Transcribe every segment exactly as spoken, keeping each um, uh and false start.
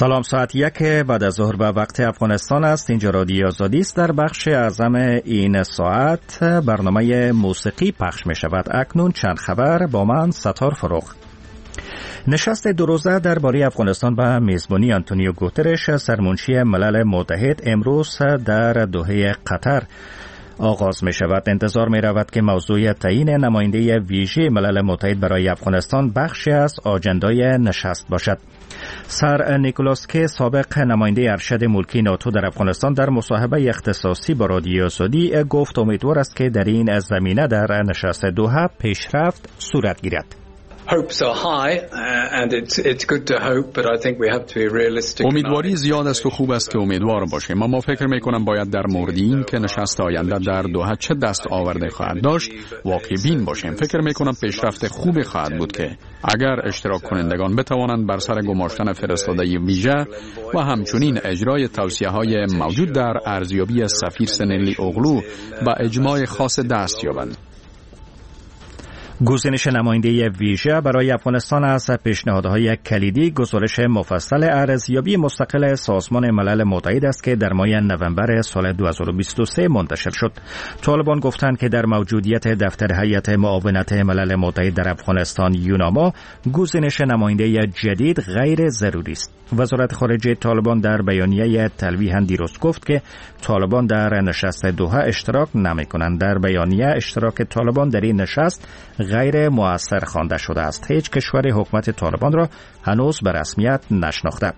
سلام، ساعت یک بعد از ظهر به وقت افغانستان است. اینجا رادیو آزادی است. در بخش اعظم این ساعت برنامه موسیقی پخش می شود. اکنون چند خبر با من ستار فروغ. نشست دو روزه درباره افغانستان به میزبانی آنتونیو گوترش سرمنشی ملل متحد امروز در دوحه قطر آغاز می شود. انتظار می رود که موضوع تعیین نماینده ویژه ملل متحد برای افغانستان بخشی از آجندای نشست باشد. سر نیکولاس کی، سابق نماینده ارشد ملکی ناتو در افغانستان، در مصاحبه اختصاصی با رادیو آزادی گفت امیدوار است که در این زمینه در نشست دوحه پیشرفت صورت گیرد. امیدواری زیاد است و خوب است که امیدوار باشیم، اما فکر میکنم باید در مورد این که نشست آینده در دوحه چه دست آورده خواهد داشت واقع بین باشیم. فکر میکنم پیشرفت خوبی خواهد بود که اگر اشتراک کنندگان بتوانند بر سر گماشتن فرستاده ویژه و همچنین اجرای توصیه های موجود در ارزیابی سفیر سنلی اوغلو با اجماع خاص دست یابند. گزینش نماینده ویژه برای افغانستان از پیشنهادهای کلیدی گزارش مفصل ارزیابی مستقل سازمان ملل متحد است که در ماه نوامبر سال دو هزار و بیست و سه منتشر شد. طالبان گفتند که در موجودیت دفتر هیئت معاونت ملل متحد در افغانستان یوناما گزینش نماینده جدید غیر ضروری است. وزارت خارجه طالبان در بیانیه تلویحاً دیروز گفت که طالبان در نشست دوحه اشتراک نمی‌کنند. در بیانیه اشتراک طالبان در این نشست غیر مؤثر خوانده شده است. هیچ کشور حکومت طالبان را هنوز به رسمیت نشناخته.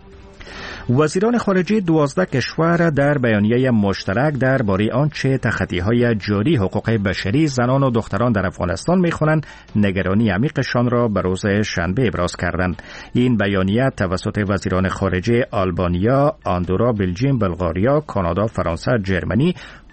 وزیران خارجه دوازده کشور در بیانیه مشترک درباره آنچه تخطی‌های جاری حقوق بشری زنان و دختران در افغانستان می‌خوانند نگرانی عمیقشان را به روز شنبه ابراز کردند. این بیانیه توسط وزیران خارجه آلبانیا، آندورا، بلژیم، بلغاریا، کانادا، فرانسه، جرمنی،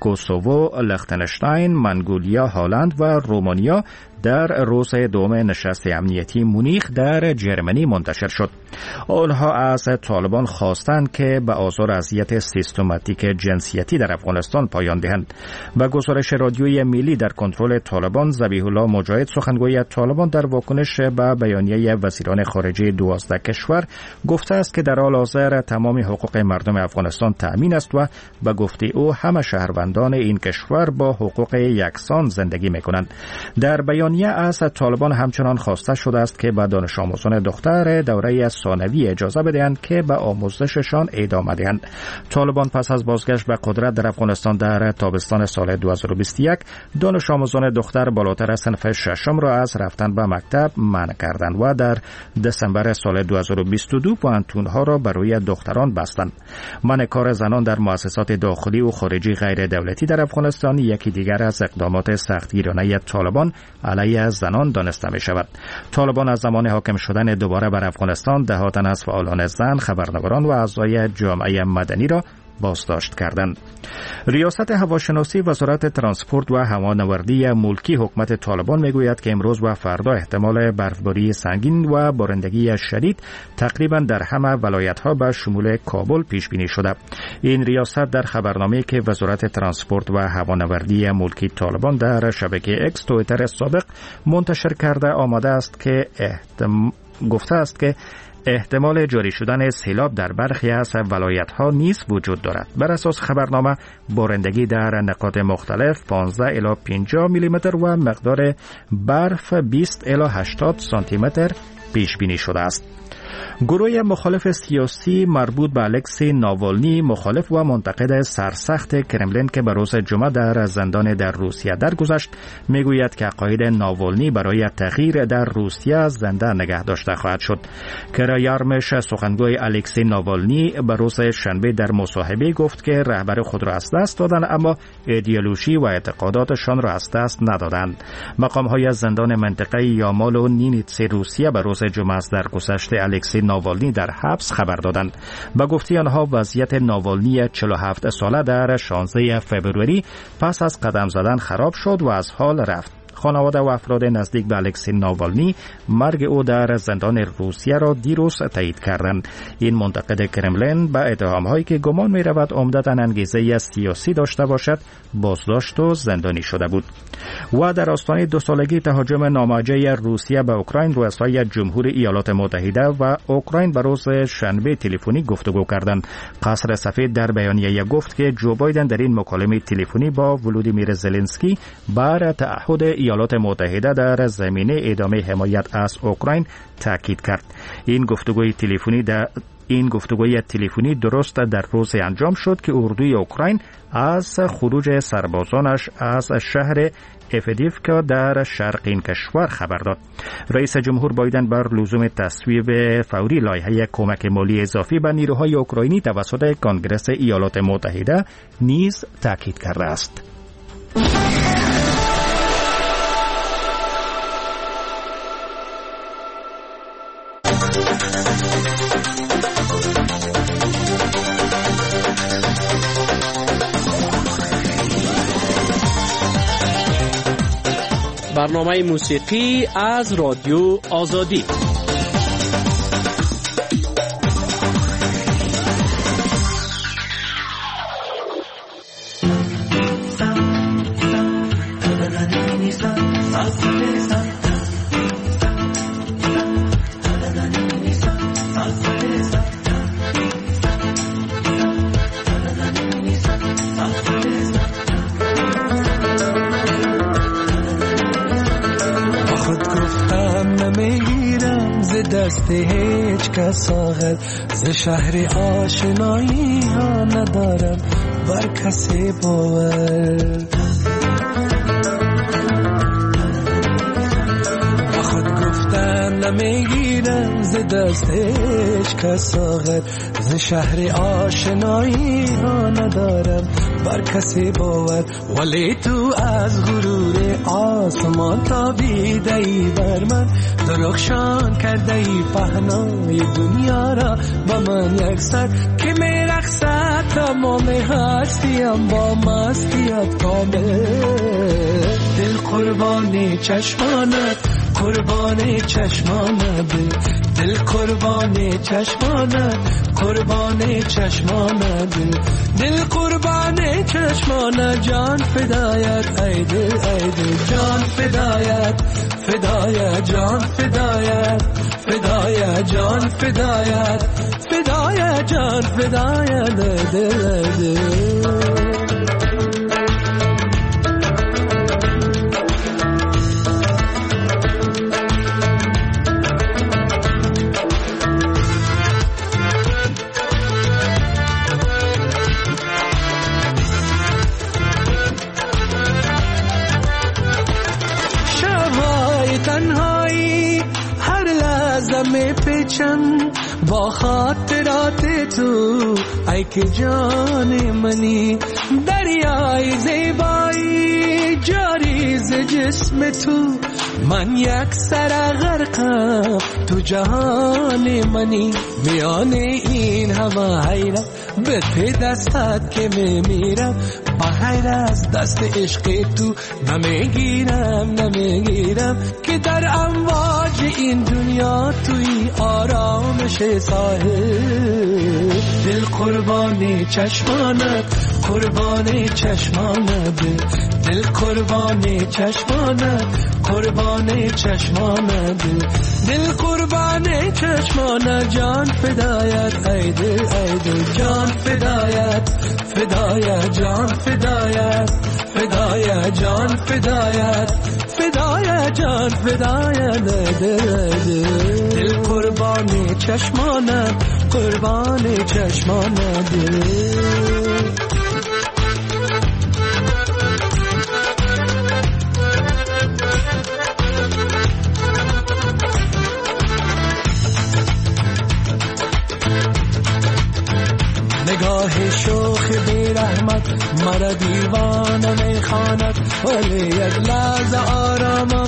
کوسوو، لختنشتاین، منگولیا، هلند و رومانیا در روز دوم نشست امنیتی مونیخ در جرمنی منتشر شد. آنها از طالبان خواستند که به آزار اذیت سیستماتیک جنسیتی در افغانستان پایان دهند. و گزارش رادیوی ملی در کنترل طالبان، ذبیح الله مجاهد سخنگوی طالبان در واکنش به بیانیه وزیران خارجه دوازده کشور گفته است که در حال حاضر تمام حقوق مردم افغانستان تأمین است و به گفته او همه شهروندان این کشور با حقوق یکسان زندگی می‌کنند. در بیانیه از طالبان همچنان خواسته شده است که به دانش آموزان دختر دوره ثانوی اجازه بدهند که به آموزششان ادامه دهند. طالبان پس از بازگشت به قدرت در افغانستان در تابستان سال دو هزار و بیست و یک دانش آموزان دختر بالاتر از صنف ششم را از رفتن به مکتب منع کردند و در دسامبر سال دو هزار و بیست و دو پانتونها را برای دختران بستند. منع کار زنان در مؤسسات داخلی و خارجی غیر دولتی در افغانستان یکی دیگر از اقدامات سختگیرانه طالبان علیه از زنان دانسته می شود. طالبان از زمان حاکم شدن دوباره بر افغانستان دهات از فعالان زن، خبرنگاران و اعضای جامعه مدنی را بازداشت کردند. ریاست هواشناسی وزارت ترانسپورت و هوانوردی ملکی حکومت طالبان میگوید که امروز و فردا احتمال برفباری سنگین و بارندگی شدید تقریبا در همه ولایت‌ها به شمول کابل پیش بینی شده. این ریاست در خبرنامه‌ای که وزارت ترانسپورت و هوانوردی ملکی طالبان در شبکه اکس توییتر سابق منتشر کرده آماده است که احتم... گفته است که احتمال جاری شدن سیلاب در برخی از ولایت‌ها نیز وجود دارد. بر اساس خبرنامه بارندگی در نقاط مختلف پانزده الی پنجاه میلی متر و مقدار برف بیست الی هشتاد سانتی متر پیش بینی شده است. گروه مخالف سیاسی مربوط به الکسی ناوالنی، مخالف و منتقد سرسخت کرملین که به روز جمعه در زندان در روسیه درگذشت، میگوید که عقاید ناوالنی برای تغییر در روسیه زنده نگه داشته خواهد شد. کرایارمش، سخنگوی الکسی ناوالنی، به روز شنبه در مصاحبه گفت که رهبر خود را از دست دادند اما ایدئولوژی و اعتقاداتشان را از دست ندادند. مقام‌های زندان منطقه یامال و نینیتسی روسیه به روز جمعه از درگذشت الکسی ناوالنی در حبس خبر دادند. با گفته آنها وضعیت ناوالنی چهل و هفت ساله در شانزده فوریه پس از قدم زدن خراب شد و از حال رفت. خانواده و افراد نزدیک به الکسی ناوالنی مرگ او در زندان روسیه را دیروز تایید کردند. این منتقد کرملین به اتهام‌هایی که گمان می‌رود عمدتاً انگیزه سیاسی داشته باشد بازداشت و زندانی شده بود. و در آستانه دو سالگی تهاجم ناموجه روسیه به اوکراین، رؤسای جمهور ایالات متحده و اوکراین به روز شنبه تلفنی گفتگو کردند. قصر سفید در بیانیه گفت که جو بایدن در این مکالمه تلفنی با ولودیمیر زلنسکی بر تعهد ایالات متحده در زمینه ادامه حمایت از اوکراین تاکید کرد. این گفتگوی تلفنی در این گفتگوی تلفنی درست در روز انجام شد که اردوی اوکراین از خروج سربازانش از شهر افدیفکا در شرق این کشور خبر داد. رئیس جمهور بایدن بر لزوم تصویب فوری لایحه کمک مالی اضافی به نیروهای اوکراینی توسط کنگره ایالات متحده نیز تاکید کرده است. برنامه موسیقی از رادیو آزادی. دست هیچ کس آغل ز شهر آشنایی ها ندارم بر کسی باور. با خود گفتم نمیگیرم ز دست هیچ کس آغل ز شهر آشنایی ها ندارم بر کسی باور. ولی تو از غرور آسمان تابیده ای بر من، درخشان کرده ای پهنای دنیا را با من یک سر که می رقصد تمام هستیم با مستیت کامل. دل قربانی چشمانت، قربانی چشمانت، دل قربانی چشمانت، قربانی چشمانت، دل قربانی چشمانت، جان فدایت ای دل ای دل، جان فدایت فدایت، جان فدایت فدایت، جان فدایت فدایت، جان فدایت دل دل. می پیچم با خاطرات تو ای که جان منی، دریای زیبایی جاری ز جسم تو، من یک سر غرقم تو جهان منی. میان این همه حیرت به پی دستت که میمیرم، بغیر از دست عشق تو نمیگیرم نمیگیرم که در امواج این دنیا توی آرامش ساحل. دل قربانی چشمانت، قربانی چشمانت، دل قربانی چشمانت، قربانی چشمانت، دل قربانی چشمانت، جان فدایت ای دل ای دل، جان فدایت فدایت، جان فدایت فدایت، جان فدایت فدایت، جان فدایت دل دل، دل قربانی چشمانت، قربانی چشمانت دل. نگاه شوخ بی رحمت مرا دیوانه میخواند، ولی یک لحظه آرامم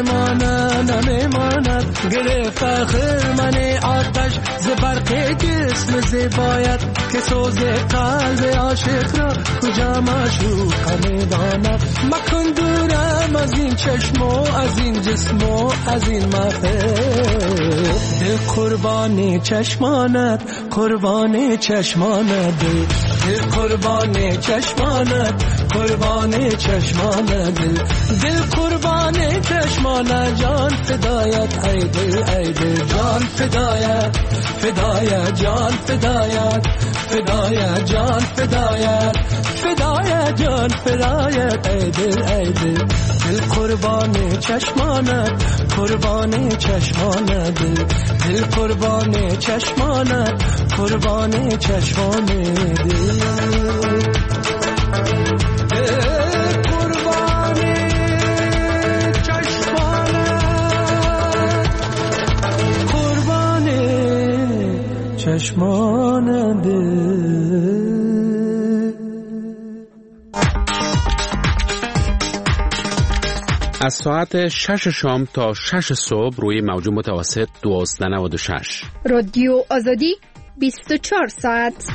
نمیماند نمیماند. گرفت خرمن آتش ز برق جسم حسن زیبایت که سوز قلب عاشق را کجا معشوق میداند. مکن دورم از این چشم و از این جسم و از این محفل. دل قربان چشمانت قربان چشمانت. دل قربان چشمانت قربان چشمانت. دل قربان چشمانت. جان فدایت ای دل ای دل. جان فدایت فدایت جان فدایت فدایت جان فدایت فدایت جان فدایت ای دل ای دل. دل قربان چشمانت قربان چشمانت. دل قربان چشمانت قربان چشمانت. چشمان دل. از ساعت شش شام تا شش صبح روی موج متوسط دوازده و نود و شش رادیو آزادی بیست و چهار ساعت.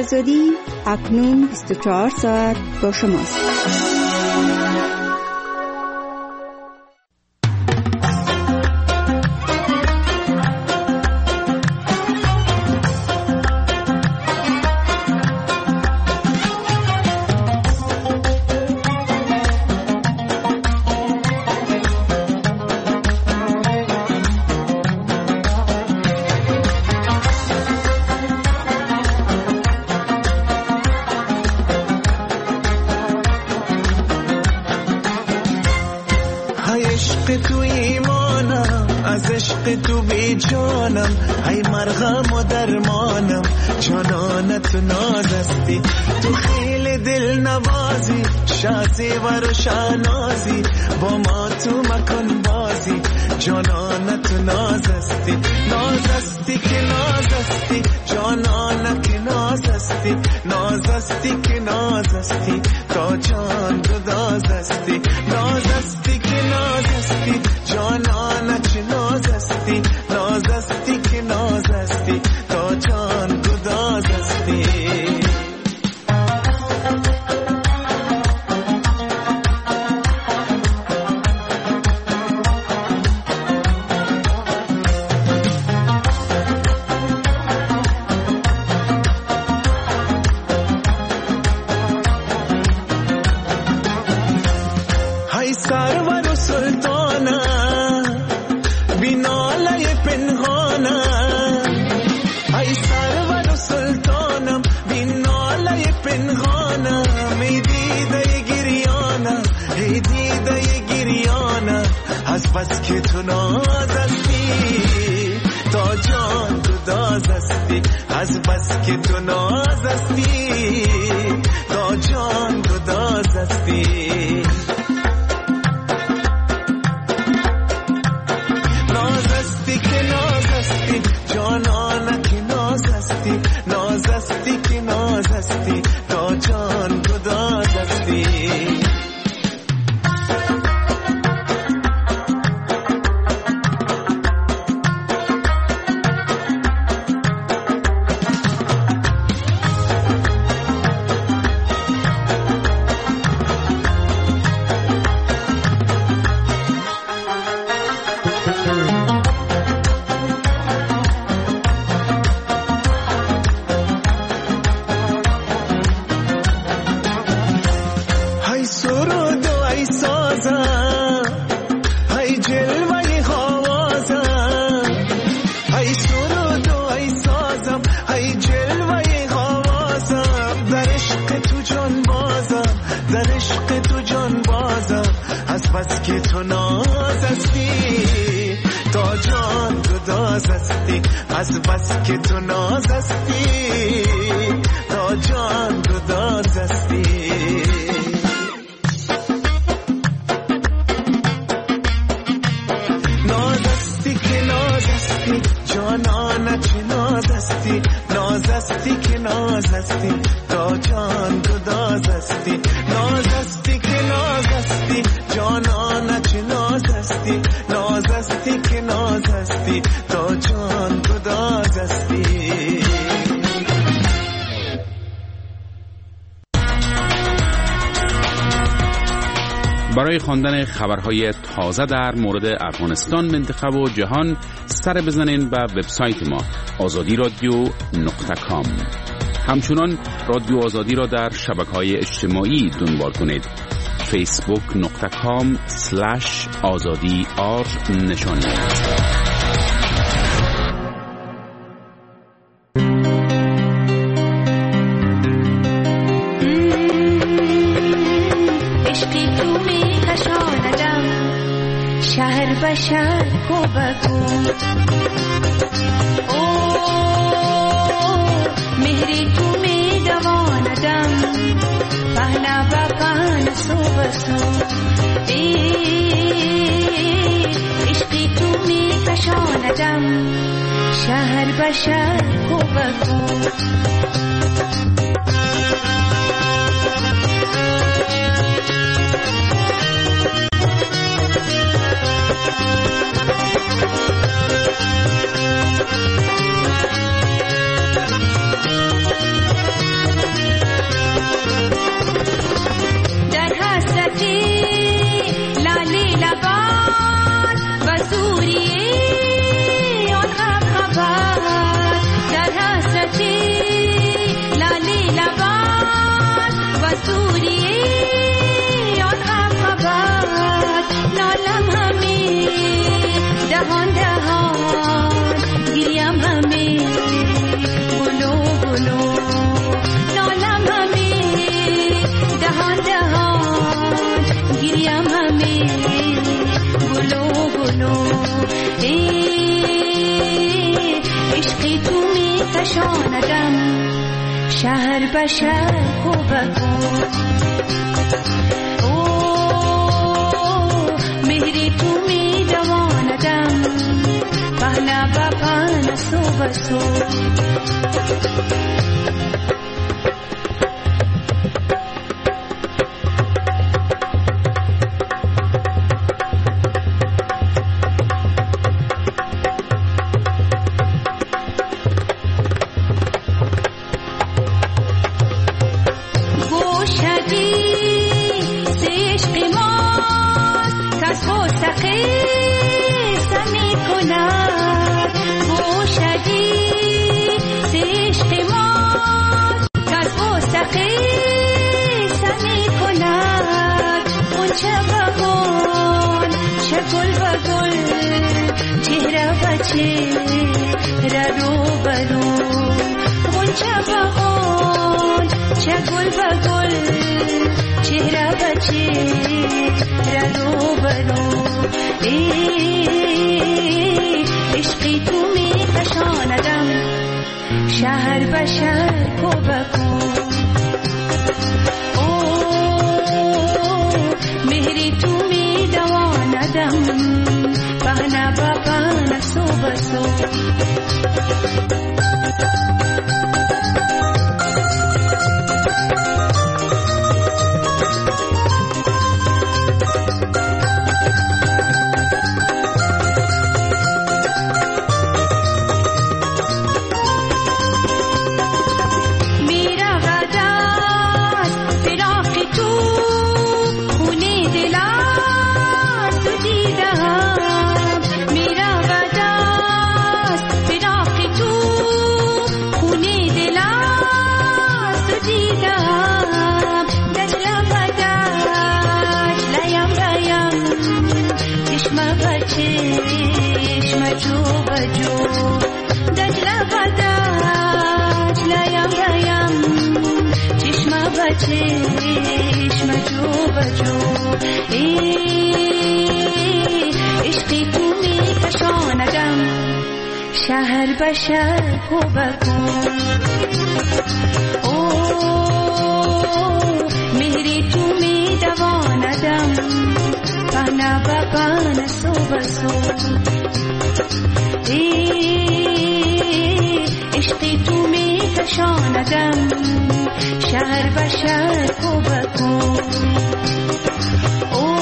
آزادی اکنون بیست و چهار ساعت با شماست. تو ایمانم، از عشق تو بی جانم، ای مرهم و درمانم، جانانت نازستی، تو خیلی دل نوازی، شازی و روشنازی، با ما تو مکن بازی، جانانت نازستی، نازستی که نازستی، جانانت نازستی، نازستی که نازستی، تا جان گدازستی، نازستی که نازستی، جانانت نازستی، نازستی که نازستی، تا جان گدازستی. بس که تو نازستی تا جان گدازستی، از بس که تو نازستی تا جان گدازستی. نازستی که نازستی، جانانه که نازستی، نازستی که نازستی تا جان گدازستی. بس که تو نازستی تا جان گدازستی، از بس که تو نازستی تا جان گدازستی. نازستی که نازستی، جانانت نازستی، نازستی که نازستی تا جان گدازستی. نازستی که نازستی، جانانت نازستی، نازستی که نازستی تا جان گدازستی. برای خواندن خبرهای تازه در مورد افغانستان، منطقه و جهان سر بزنین به وبسایت ما آزادی رادیو نقطه کام. همچنان رادیو آزادی را در شبکه‌های اجتماعی دنبال کنید. فیسبوک نقطه کام سلش آزادی آر نشان. شهر بشر کو بکن او مهری تو می دواندم پهنا بکن سو بسو عشقی تو می کشاندم شهر بشر کو بکن. شهر بشر کوبکو او مهری تو می دواندم پهنا با پهنا سو بسو شهر بشر کوبکو او مهری تو می دواندم پهنا با پهنا سو بسو چشم جو بجو عشقی تو می کشاندم شهر بشر کوبکو او مهری تو می دواندم پهنا با پهنا سو بسو عشقی تو می کشاندم شهر بشر کوبکو او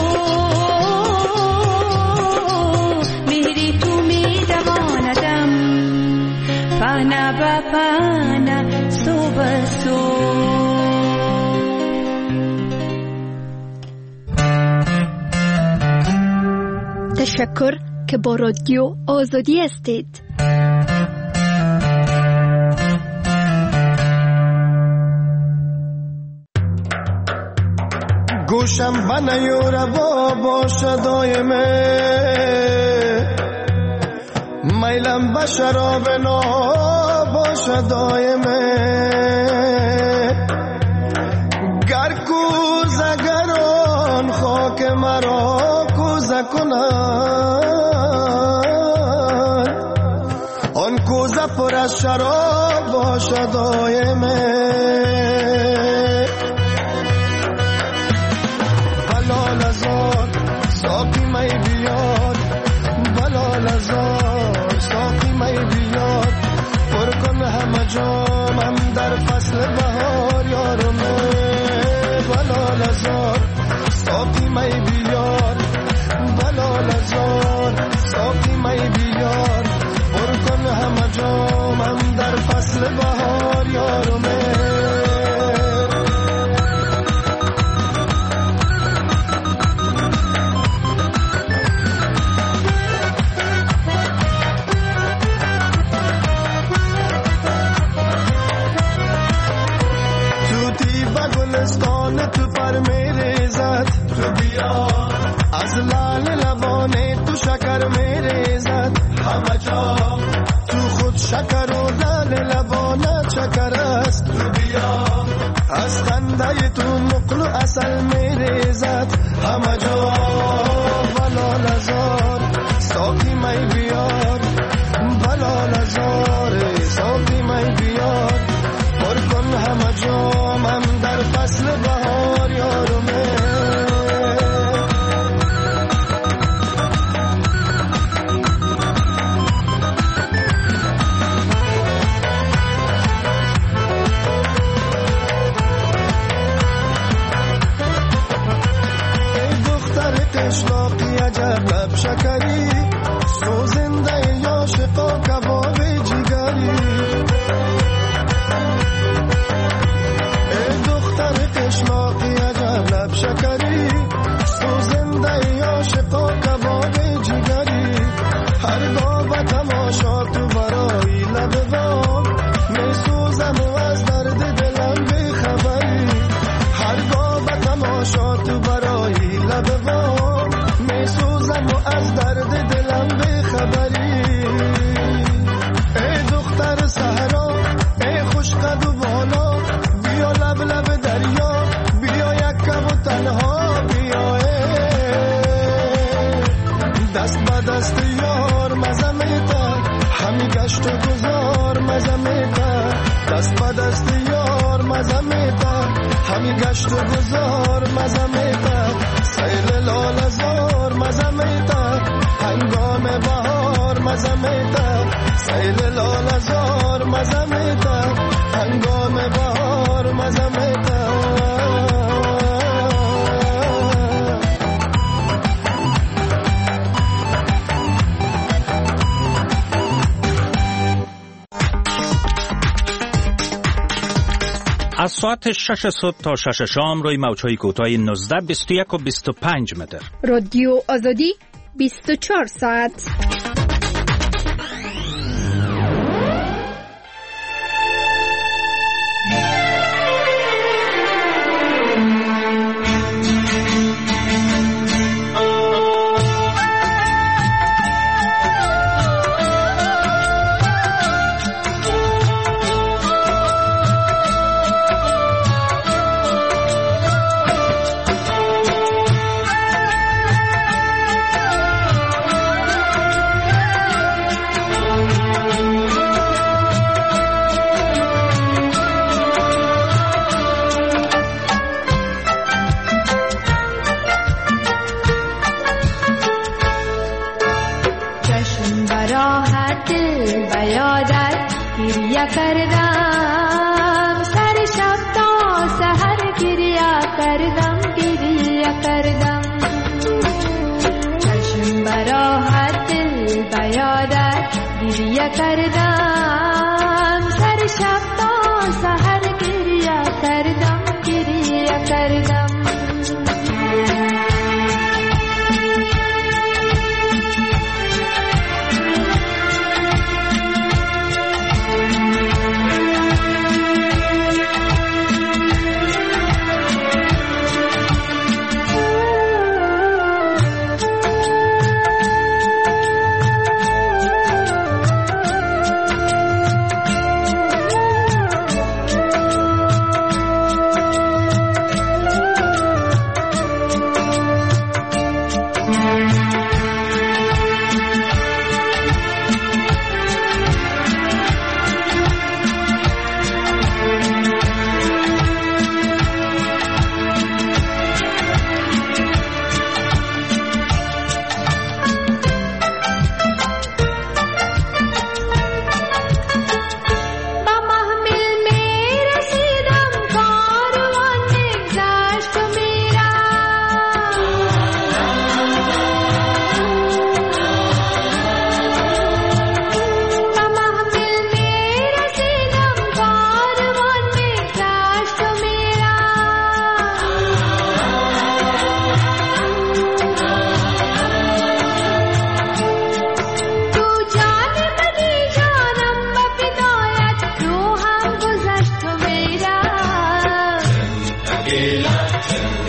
مهری تو می دواندم پهنا با پهنا سو بسو. تشکر که با رادیو آزادی هستید. گوشم بنیور با باشه دایمه میلم به شراب نا باشه دایمه گر کوزه گران خاک مرا کوزه کنن آن کوزه پر از شراب باشه دایمه ساقی می بیار بلال ازار ساقی می بیار پر کن همه جامم در فصل بهار یارمه بلال ازار ساقی می بیار بلال ازار ساقی می بیار پر کن همه جامم در فصل بهار یارمه بر میریزد تو بیا از لال لبانه تو شکر میریزد همه جا تو خود شکر و لال لبانه شکر است تو بیا از خنده تو نقل و اصل میریزد همه جا بلال ازار ساقی می بیار بلال ازار ساقی می بیار پر کن همه جامم در فصل بهار یارمه اشلاقی عجب لب شکری سوزنده یا شقا کباب جگری ای دختر اشلاقی عجب لب شکری سوزنده یا شقا کباب جگری هرگاه به تماشا تو برای لب بام می سوزم و از درد دلم بی خبری هرگاه به تماشا تو برای لب بام سوزم و از درد دلم بخبری ای دختر صحرا ای خوش قد و بالا بیا لب لب دریا بیا یک کم و تنها بیا دست با دست یار مزمیتا همی گشت و گذار مزمیتا دست با دست یار مزمیتا همی گشت و گذار مزمیتا سیل لال ازار مزمیتا هنگام بهار مزمیتا سیل لال ازار مزمیتا هنگام بهار مزمیتا از ساعت شش صبح تا شش شام روی موج‌های کوتاه نوزده، بیست و یک و بیست و پنج متر. رادیو آزادی بیست و چهار ساعت. کردم سر شب تا سحر گریه کردم گریه کردم چشم براحت دل بیادت گریه کردم سر شب تا سحر گریه کردم گریه کردم Akeela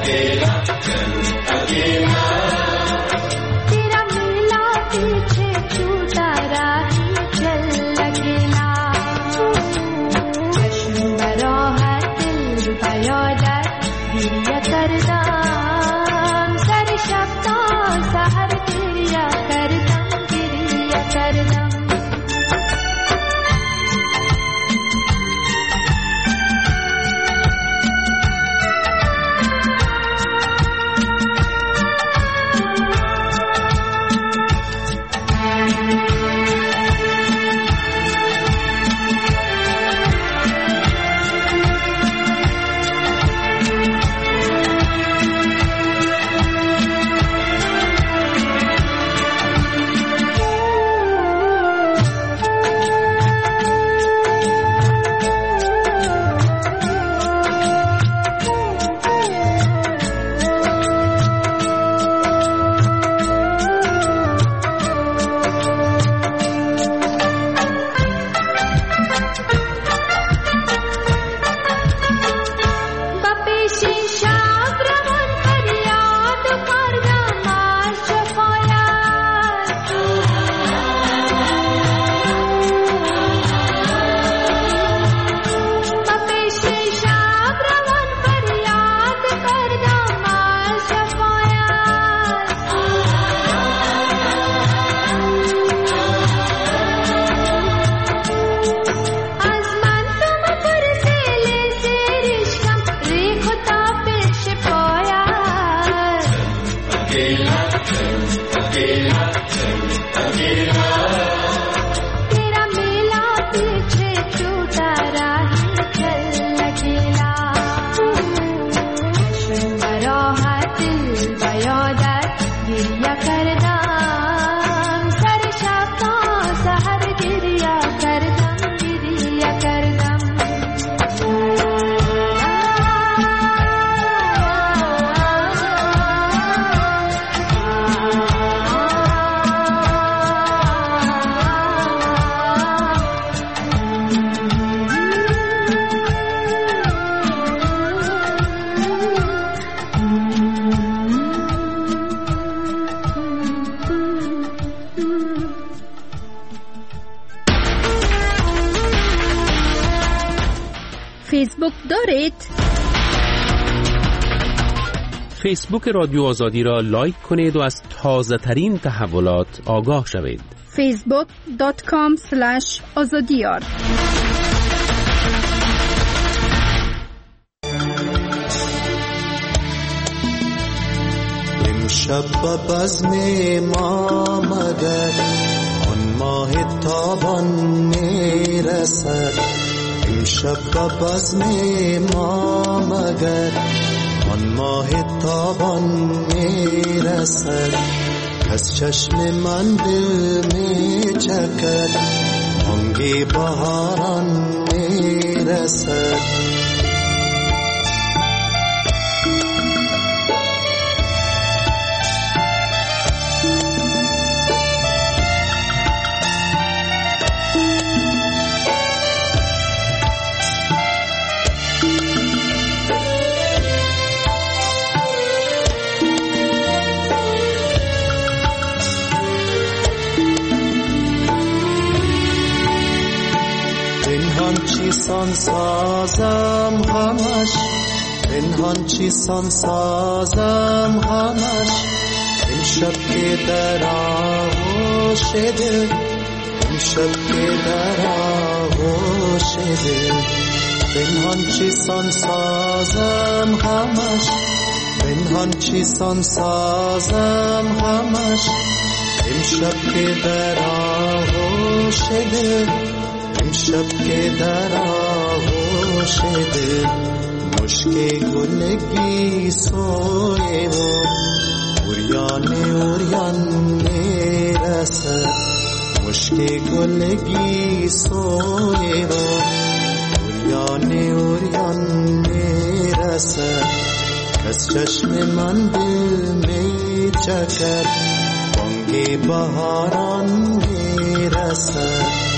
فیسبوک دارید؟ فیسبوک رادیو آزادی را لایک کنید و از تازه ترین تحولات آگاه شوید. فیسبوک دات کام اسلش آزادیار. امشب به بزم ما مگر آن ماه تابان میرسد، امشب به بزم ما مگر آن ماه تابان میرسد، از چشم من دل میچکد بانگ بهاران میرسد. چیسان سازم همش، پنهان چیسان سازم همش، امشب که در آغوش دل، امشب که در آغوش دل، پنهان چیسان سازم همش، پنهان چیسان سازم همش، امشب که در آغوش دل، امشب که در آغوش دل، مشک گلگی سوی و اوریان اوریان میرسد، مشک گلگی سوی و اوریان اوریان میرسد، از چشم من دل میچکد بانگ بهاران میرسد.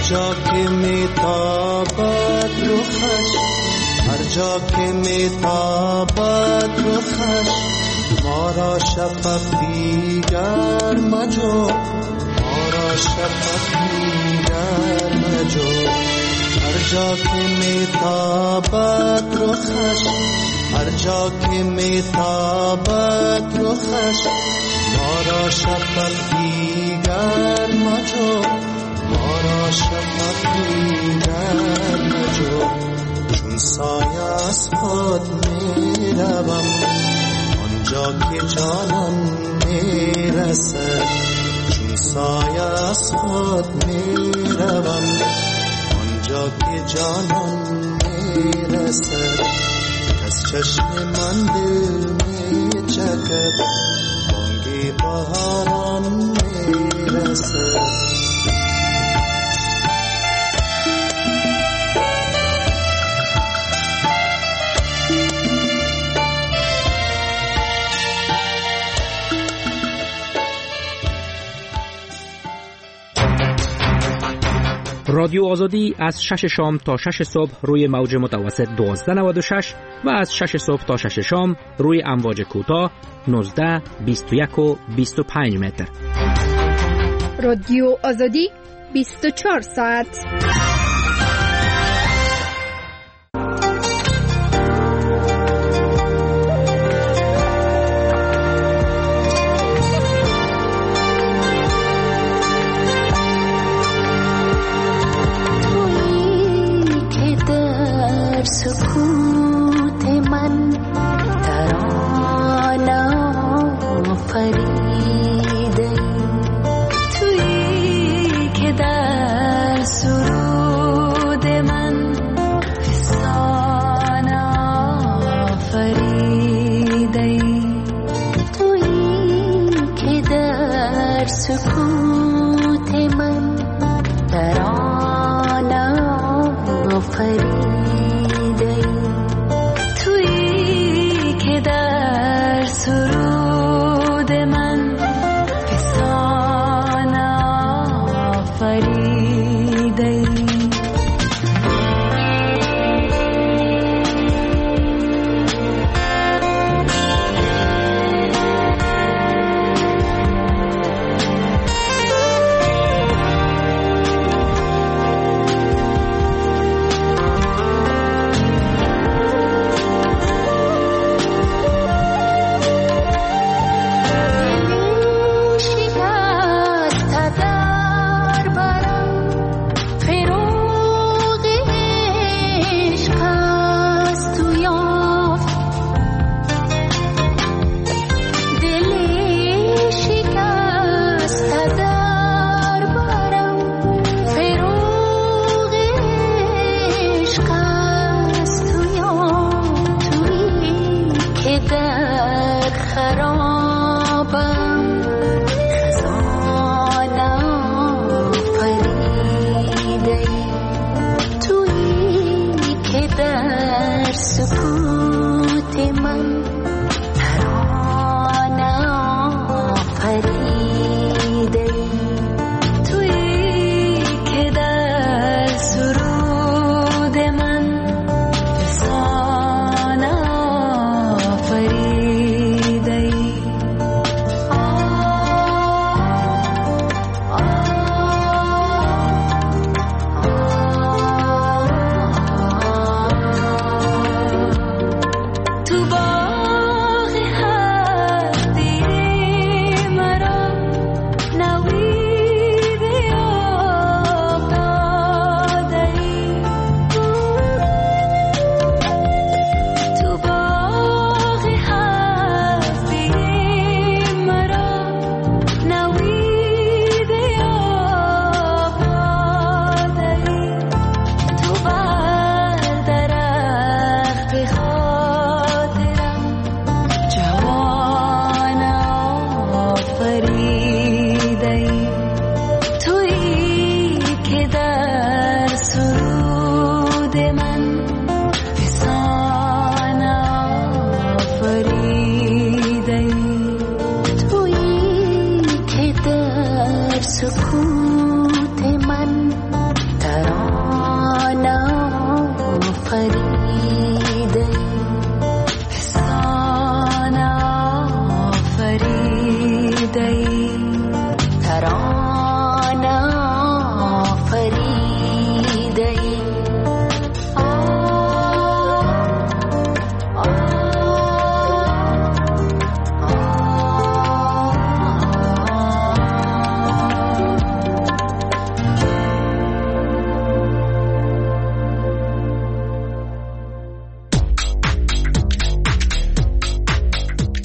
جا که میتابد رخش، هر جا که میتابد رخش، ما را شفق دیگر مجو، ما را شفق دیگر مجو. هر جا که میتابد رخش، هر جا که میتابد رخش، ما را شفق دیگر مجو، ما را شفق دیگر مجو. چون سایه از خود میروم آنجا که جانم میرسد، چون سایه از خود میروم آنجا که جانم میرسد. از چشم من دل میچکد بانگی بهاران میرسد. رادیو آزادی از شش شام تا شش صبح روی موج متوسط دوازده نود و شش و از شش صبح تا شش شام روی امواج کوتاه نوزده، بیست و یک و بیست و پنج متر. رادیو آزادی بیست و چهار ساعت. سکوت من ترانه فریده، تویی که در سرود من فسانه فریده، تویی که در سکوت من ترانه فریده، تویی که در سرود من فسانه فریده.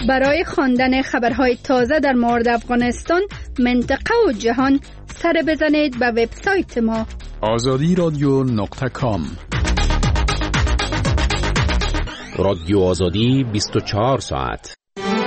برای خواندن خبرهای تازه در مورد افغانستان، منطقه و جهان سر بزنید به وبسایت ما آزادی رادیو نقطه کام. رادیو آزادی بیست و چهار ساعت.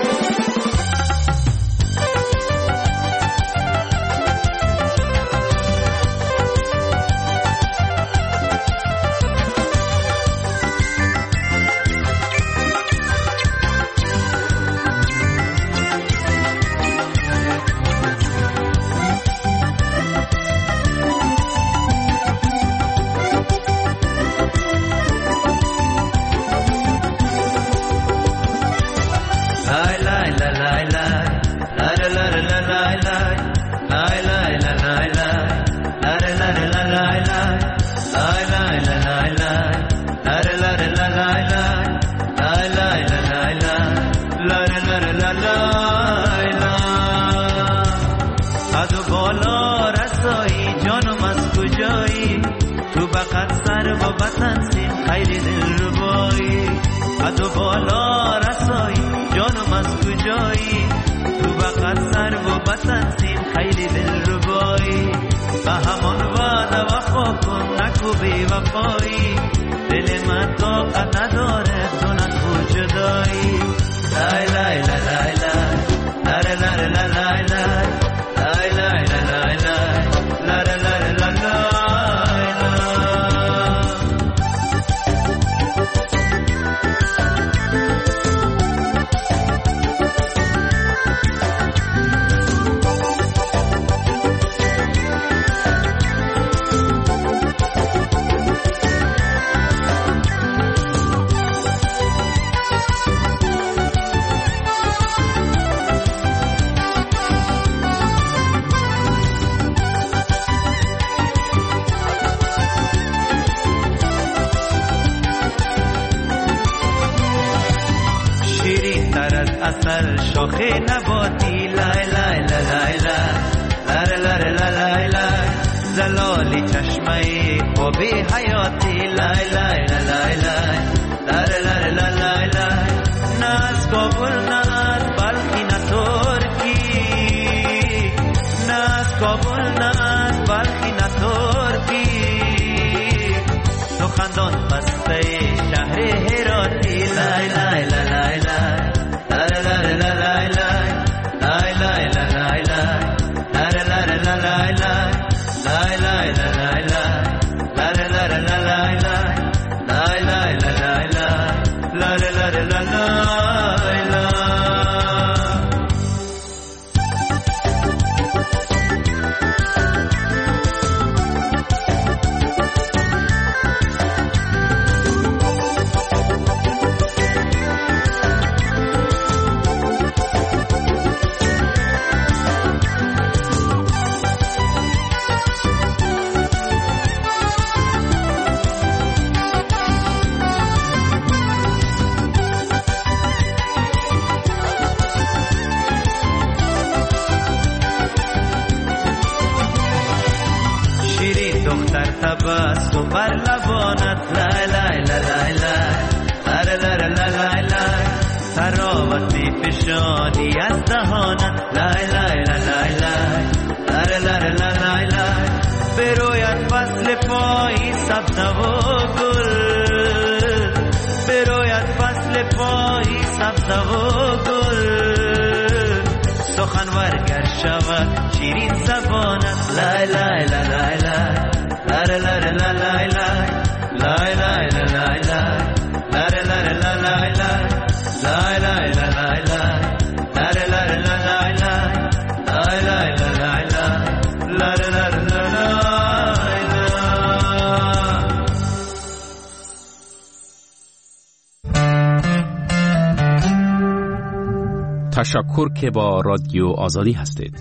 تشکر که با رادیو آزادی هستید.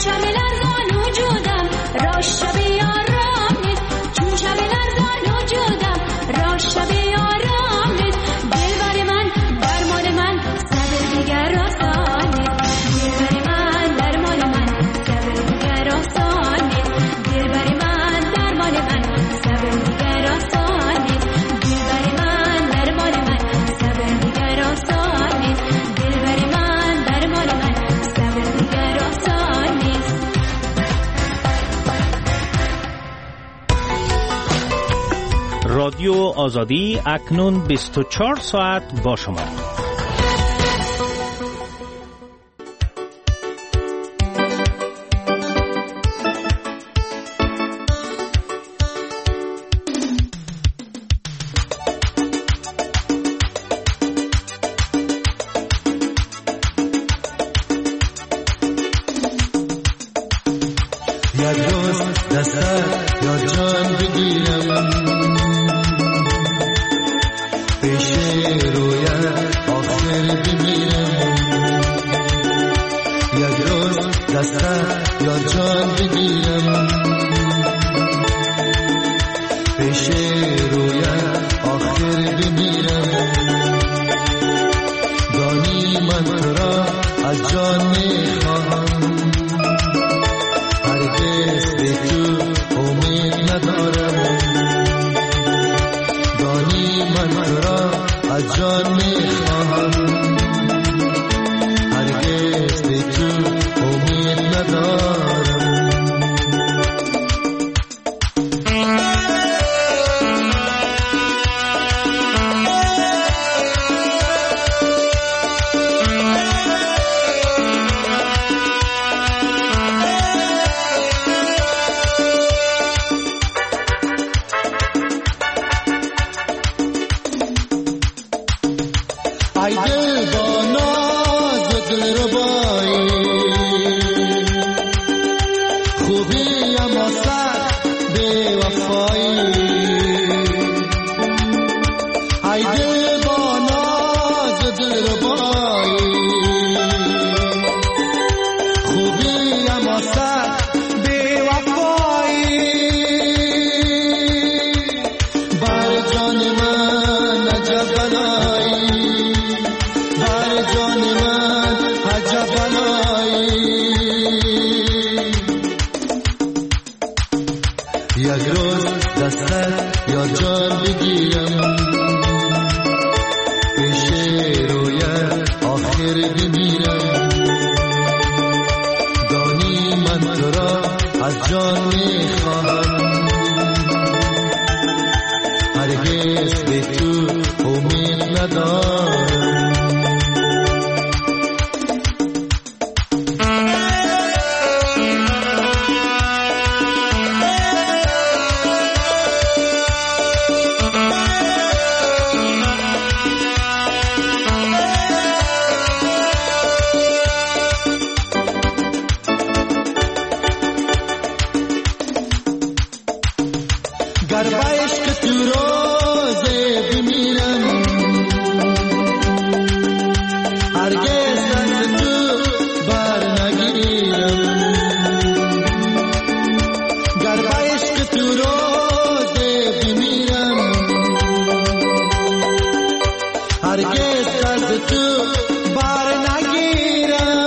شب لرزان وجودم را شب یارم نیست چون شب لرزان وجودم را شب یارم نیست دلبر من درمان من صبر دیگر آسان نیست دلبر من درمان من صبر دیگر آسان نیست دلبر من درمان من صبر دیگر آسان نیست دلبر من درمان من صبر دیگر آسان نیست دلبر من درمان من صبر دیگر آسان نیست. رادیو آزادی اکنون بیست و چهار ساعت با شما. یک روز دستت یا جان بگیرم پیش رویت آخر بمیرم یک روز دستت یا جان بگیرم پیش رویت آخر بمیرم دانی من تو را از جان میخواهم هرگز به تو امید ندارم دانی من تو را از جان میخواهم هرگز به تو امید ندارم ای دل با ناز دلربایی خوبی اما سر بی وفایی ای دل با ناز دلربایی خوبی اما سر بی وفایی بر جان من عجب بلایی بر جان من عجب بلایی یک روز دستت یا جان بگیرم پیش رویت آخر بمیرم دانی من تو را از جان میخواهم هرگز به تو امید ندارم گر به عشق تو روزه بمیرم هرگز دست تو بر نگیرم گر به عشق تو روزه بمیرم هرگز دست تو بر نگیرم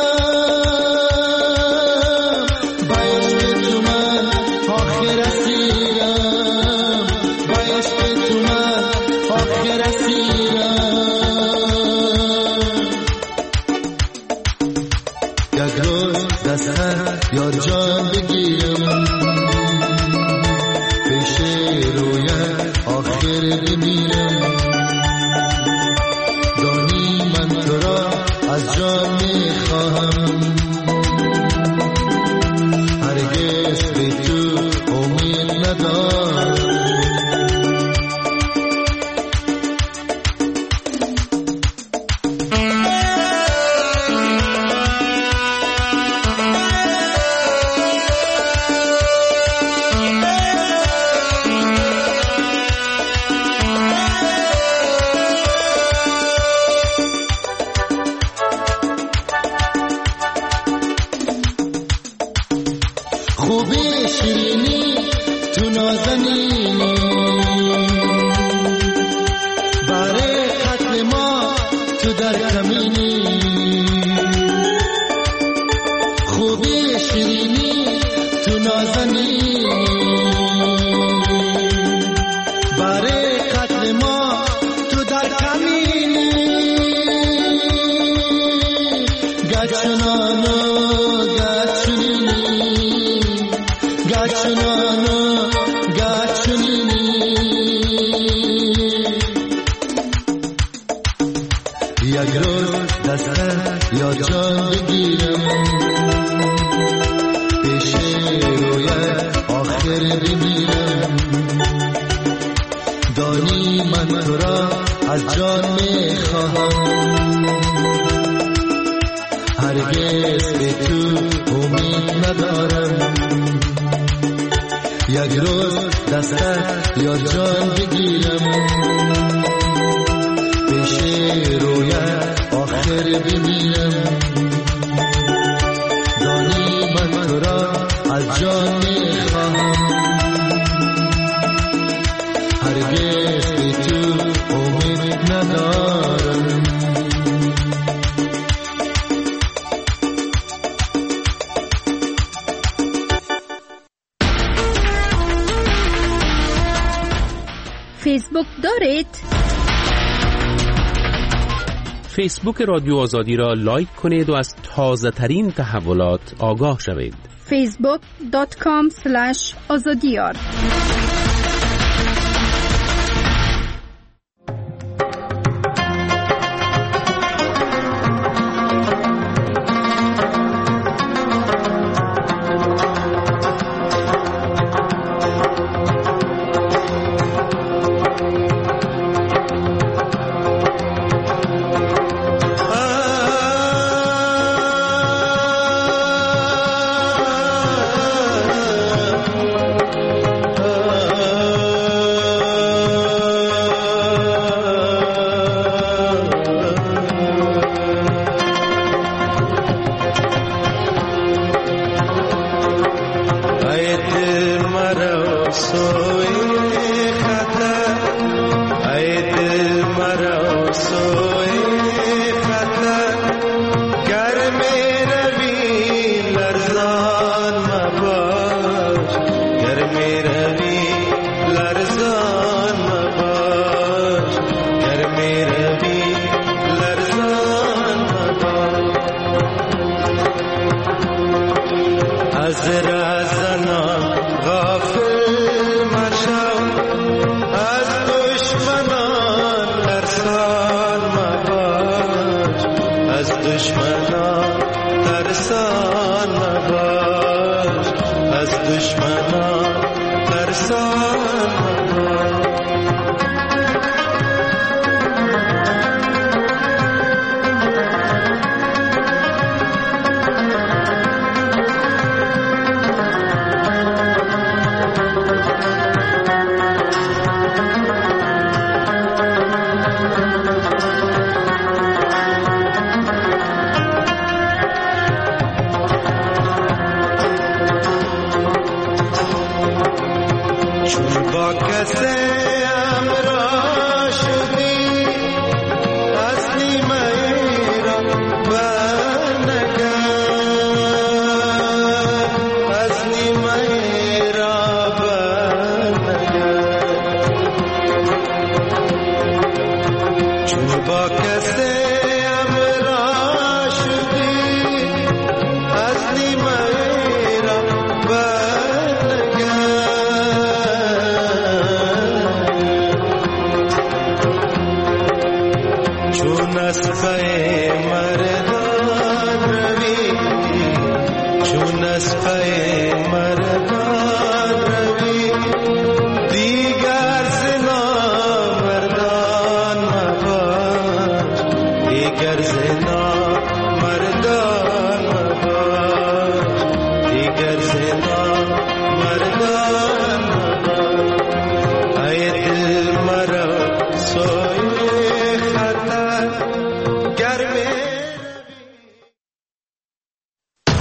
به عشق تو من آخر اسیرم به عشق تو من آخر اسیرم یک روز دستت یا جان بگیرم پیش رویت آخر بمیرم دانی من تو را از جان میخواهم هرگز به تو امید ندارم خوبی شیرینی تو نازنینی برای قتل ما تو در کمینی خوبی شیرینی تو نازنینی برای قتل ما تو در کمینی گچنانو گچنینی گچنانو گچنینی یک روز دست یا جان بگیرم پیش رویت آخر بمیرم دانی من تو را از جان میخواهم هرگز به تو امید ندارم یک روز دستت یا جان بگیرم پیش رویت آخر بمیرم دانی من تو را از جان میخواهم هرگز به تو امید ندارم فیسبوک دارید؟ فیسبوک رادیو آزادی را لایک کنید و از تازه ترین تحولات آگاه شوید. فیسبوک دات کام اسلش آزادیار. Let's